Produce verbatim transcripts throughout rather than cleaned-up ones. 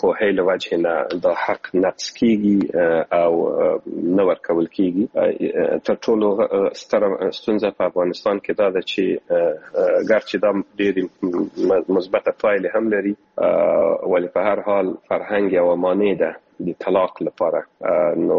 پوهې له وجې نه دا حق نقص کیږي او نه ورکول کیږي. تر ټولو ستره ستونزه په افغانستان کې دا ده چې ګرچې دا ډېرې مثبته پایلې هم لري ولی په هر حال فرهنګ یوه مانع ده د طلاق لپاره. نو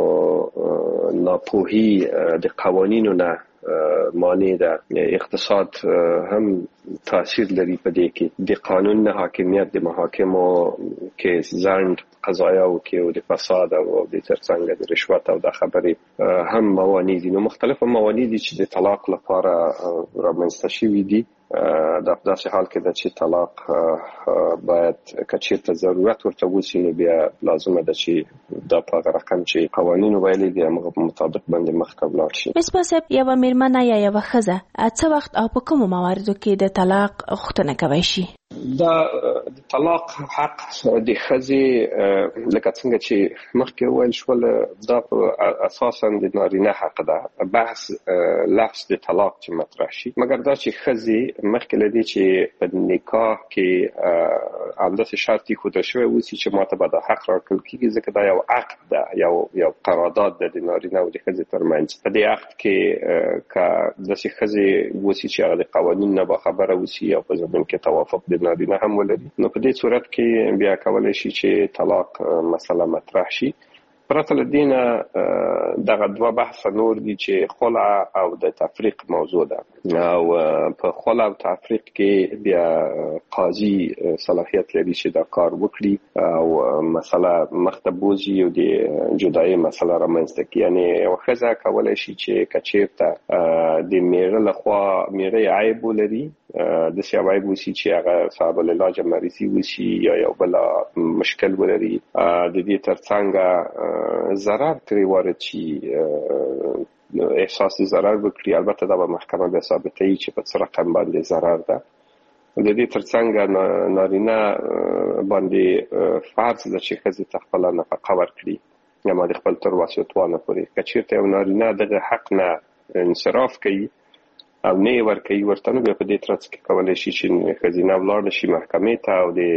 ناپوهي د قوانینو نه مانع ده. اقتصاد هم تاثیر لري په دې کې. د قانون نه حاکمیت د محاکمو کې ځنډ قضایاو کې او د فساد او د ترڅنګ د رشوت او د خبرې هم موانع دي. نو مختلف موانع دي چې د طلاق لپاره رامنځته شوي دي. دا په داسې حال کې ده چې طلاق باید که چېرته ضرورت ورته وشي نو بیا لازمه ده چې دا په هغه رقم چې قوانینو ویلي دي همغه په مطابق باندې مخته ولاړ شي. مصباح صاحب، یوه مېرمنه یا یوه ښځه څه وخت او په کومو مواردو کې د طلاق غوښتنه کولی شي؟ دا د طلاق حق د ښځې لکه څنګه چې مخکې وویل شول دا په اساساً د نارینه حق ده. بحث لفظ د طلاق چې مطرح شي، مګر دا چې ښځې مخکې له دې چې په نکاح کې همداسې شرط ایښودل شوی اوسي چې ماته به دا حق راکړل کېږي، ځکه دا یو عقد ده، یو یو قرارداد ده د نارینه او د ښځې ترمنځ. په دې عقد کې که داسې ښځې اوسي چې هغه د قوانینو نه باخبره اوسي یا په زمین کې توافق د نارینه هم ولري، نو په دې صورت کې بیا کولی شي چې طلاق مسله مطرح شي. پرته له دې نه دغه دوه بحثه نور دي چې خلع او د تفریق موضوع ده. او په خلع او تفریق کې بیا قاضي صلاحیت لري چې دا کار وکړي او مسله مخته بوځي او د جدایي مسله رامنځته کړي. یعنې یوه ښځه کولی شي چې که چېرته د میړه لخوا میړه یې عیب ولري، داسې یو عیب وسي چې هغه صاحب العلاج مریضي وسي یا یو بل مشکل ولري، د دې ترڅنګ ضرر ترې وارد شي، احساس ضرر وکړي. البته دا به محکمه بیا ثابتوي چې په څه رقم باندې ضرر ده. د دې ترڅنګ نارینه باندې فرض ده چې ښځې ته خپله نفقه ورکړي یا ما د خپل تر وس و توانه پورې. که چېرته یو نارینه دغه حق نه انصراف کوي او نه یې ورکوي ورته، نو بیا په دې ترڅ کې کولی شي چې ښځینه ولاړه شي محکمې ته او د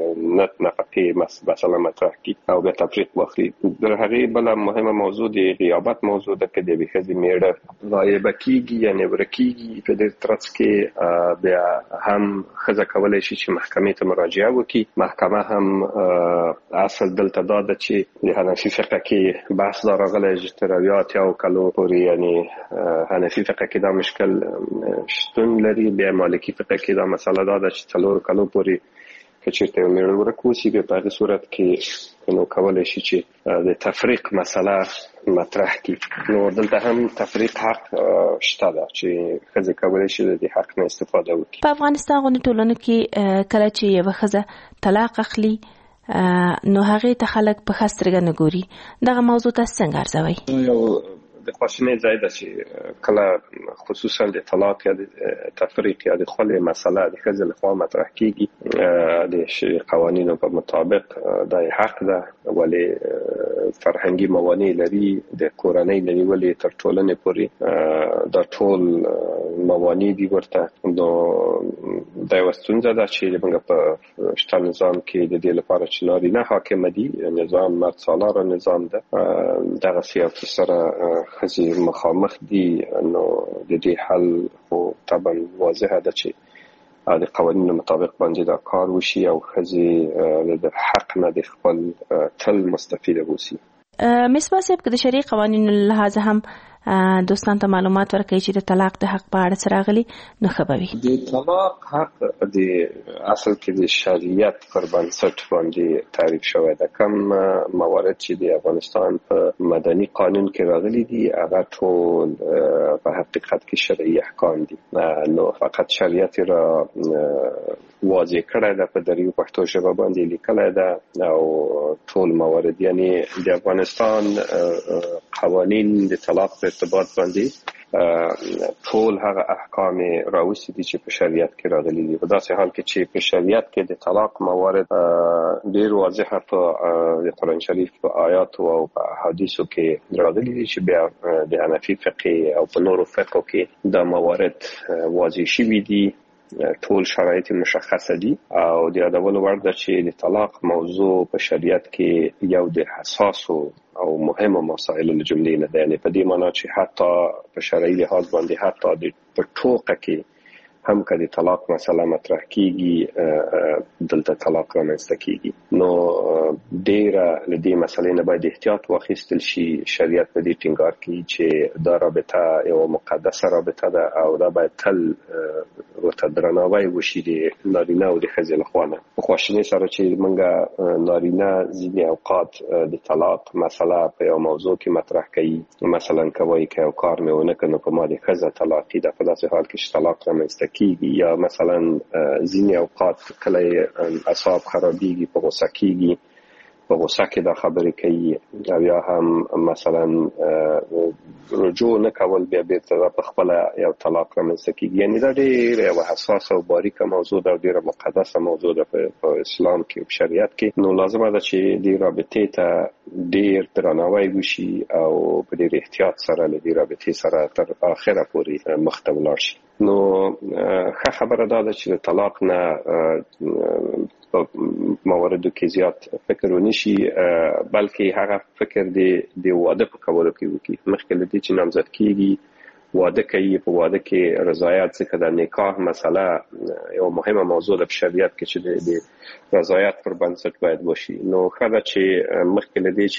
نفقې مسله مطرح کړي او بیا تفریق واخلي. د هغې بله مهمه موضوع د غیابت موضوع ده. که د یوې ښځې میړه غایبه کېږي یعنې ورک کېږي، په دې ترڅ کې بیا هم ښځه کولی شي چې محکمې ته مراجعه وکړي. محکمه هم اصل دلته دا ده چې د حنفي فقه کې بحث دا راغلی چې تر اویا اتیاو کلو پورې، یعنې حنفي فقه کې دا مشکل شتون لري. بیا مالکي فقه کې دا مسله دا ده چې څلور کلو پورې که چېرته یو میړه ورک وسي، بیا په هغې صورت کې نو کولی شي چې د تفریق مسله مطرح کړي. نو دلته هم تفریق حق شته ده چې ښځې کولی شي د دې حق نه استفاده وکړي. په افغانستان غوندې ټولنو کې کله چې یوه ښځه طلاق اخلي نو هغې ته خلک په ښه سترګه نه ګوري. دغه موضوع تاسو څنګه ارزوئ؟ یو د خواشینۍ ځای ده چې کله خصوصا د طلاق یا د تفریق یا د خلع مسله د ښځې لخوا مطرح کېږي، د قوانینو په مطابق دا حق ده، ولې فرهنګي موانع لري، د کورنۍ له نیولې تر ټولنې پورې دا ټول موانع دي ورته. نو دا یوه ستونزه ده چې موږ په شته نظام کې د دې لپاره چې نارینه حاکمه دي، نظام مرد سالاره نظام ده، دغسې یو څه سره ښځې مخامخ دي. نو د دې حل خو طبعا واضحه ده چې د قوانینو مطابق باندې دا کار وشي او ښځې د حق نه د خپل تل مستفیده وسی. مصباح صاحب، که د شرعي قوانینو له لحاظه هم دوستان ته معلومات ورکوي چې د طلاق د حق په اړه څه راغلي، نو ښه به وي. د طلاق حق د اصل کې د شریعت پر بنسټ باندې تعریف شوی ده. کم موارد چې د افغانستان په مدني قانون کې راغلي دي هغه ټول په حقیقت کې شرعي احکام دي. نو فقط شریعت را واضح کړی ده، په دریو پښتو ژبه باندې لیکلی ده او ټول موارد، یعنی د افغانستان قوانین د طلاق په ارتباط باندې ټول هغه احکام راوستي دي چې په شریعت کې راغلي دي. په داسې حال کې چې په شریعت کې د طلاق موارد ډېر واضحه په د قرآن شریف په آیاتو او په احادیثو کې راغلي دي چې بیا د حنفي فقه او په نورو فقهو کې دا موارد واضح شوي دي. ټول شرایط مشخصه دي او د یادولو وړ ده چې د طلاق موضوع په شریعت کې یو د حساسو او مهمو مسایلو له جملې نه ده. یعنې په دې معنا چې حتی په شرعي لحاظ باندې حتی د په ټوکه کې هم که د طلاق مسله مطرح کیږي دلته طلاق رامنځته کیږي. نو ډیره له دې مسلې نه باید احتیاط واخیستل شي. شریعت په دې ټینګار کوي چې دا رابطه یو مقدسه رابطه ده او دا باید تل ورته درناوی وشي د نارینه او د ښځې لخوا نه. په خواشینۍ سره چې موږ نارینه ځینې اوقات د طلاق مسله په یو موضوع کې مطرح کوي، مثلا کوي که یو کار مې ونه کړ نو په ما د ښځه طلاقي ده، په داسې حال کې چې طلاق رامنځته کیږي، یا مثلا ځینې اوقات کله اعصاب خرابېږي، په غوسه کیږي، په غوسه کې دا خبرې کوي، او یا هم مثلا رجوع نه کول بیا بیرته په خپله یو طلاق رامنځته کیږي. یعنې دا ډېره یوه حساسه او باریکه موضوع ده او ډېره مقدسه موضوع ده په اسلام کې او شریعت کې. نو لازمه ده چې دې رابطې ته ډېر درناوی وشي او په ډېر احتیاط سره له دې رابطې سره تر آخره پورې مخته ولاړ شي. نو ښه خبره دا ده چې د طلاق نه په مواردو کې زیات فکر ونه شي، بلکې هغه فکر د واده په کولو کې وکړي. مخکې له دې چې نامزد کېږي واده کوي، په واده کې رضایت، ځکه د نکاح مسله یو مهمه موضوع ده په شریعت کې چې د رضایت پر بنسټ باید وشي. نو ښه ده چې مخکې له دې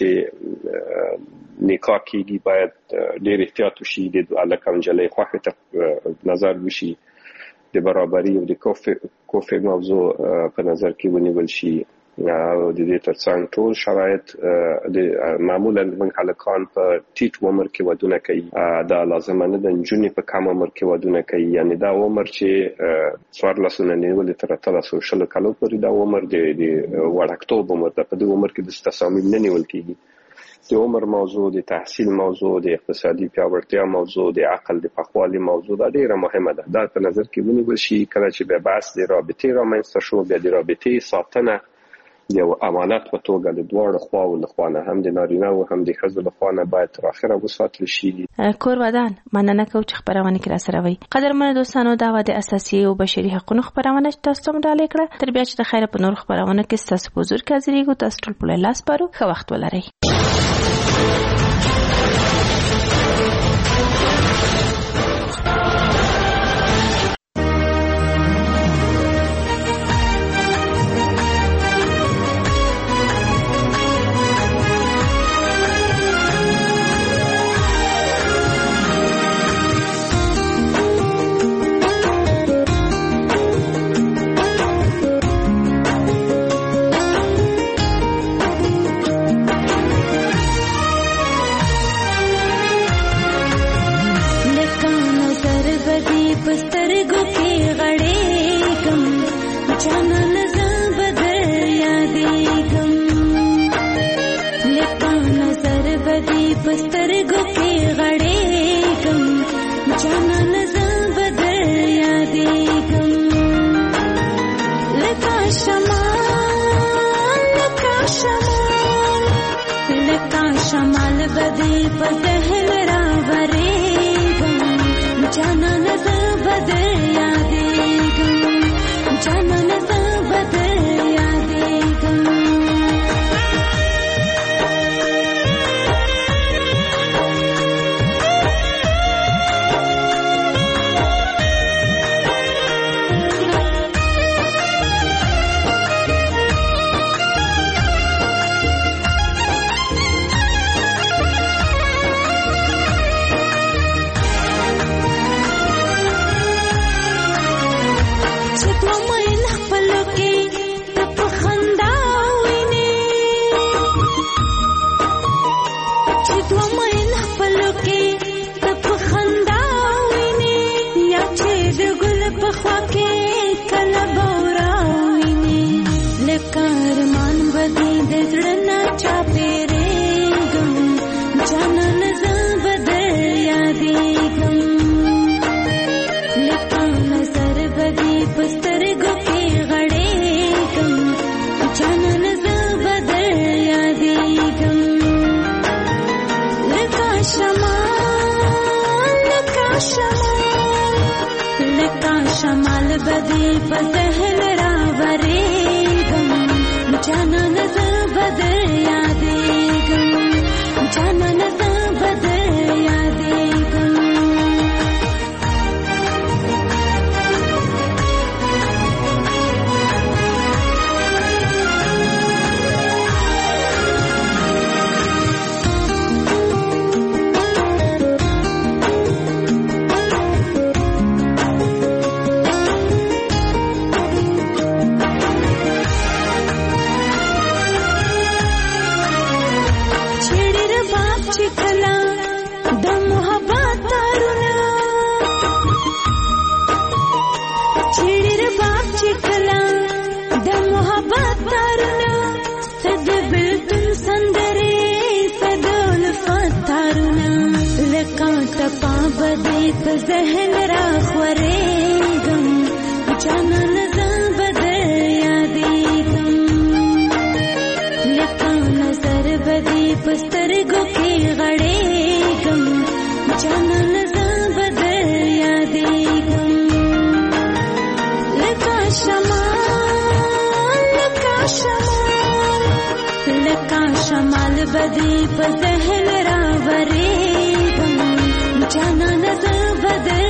چې نکاح کېږي باید ډېر احتیاط وشي، د هلک او نجلۍ خوښې ته نظر وشي، د برابري او د کفې موضوع په نظر کې ونیول شي او د دې ترڅنګ ټول شرایط معمولا موږ هلکان په ټیټ عمر کې ودونه کوي، دا لازمه نه ده نجونې په کم عمر کې ودونه کوي. یعنې دا عمر چې څوارلسو نه نیولې تر اتلسو شلو کالو پورې دا عمر د وړکتوب عمر ده. په دې عمر کې د تصامیم نه نیول کېږي. د عمر موضوع، د تحصیل موضوع، د اقتصادي پیاوړتیا موضوع، د عقل د پخوالي موضوع دا ډیره مهمه ده. دا په نظر کې ونیول شي کله چې بیا بحث د رابطې رامنځته شو. بیا د رابطې ساتنه یو امانت په توګه د دواړو خواو لخوا نه، هم د نارینه او هم د ښځو لخوا نه باید تر اخره وساتل شي. کور ودان مننه کوم چې خبرونه کې را سره وي. قدرمن دوستانو، دا د اساسي او بشري حقوقو خبرونه تاسو ته ډالې کړه. تر بیا چې د خیره په نور خبرونه کې تاسو په حضور کې حاضرېږو. تاسو ټول په لاس پارو. ښه وخت ولرئ. بدی په ذهن راورېږم جانان زه به در یادېږم جانان زه به در یادېږم په ذهن را خورېږم جانان زه به در یادېږم لکه نظر به دې په سترګو کې غړېږم جانان زه به در یادېږم لکه شمال لکه شمال لکه شمال به دې په ذهن را ورېږم جانان زه به در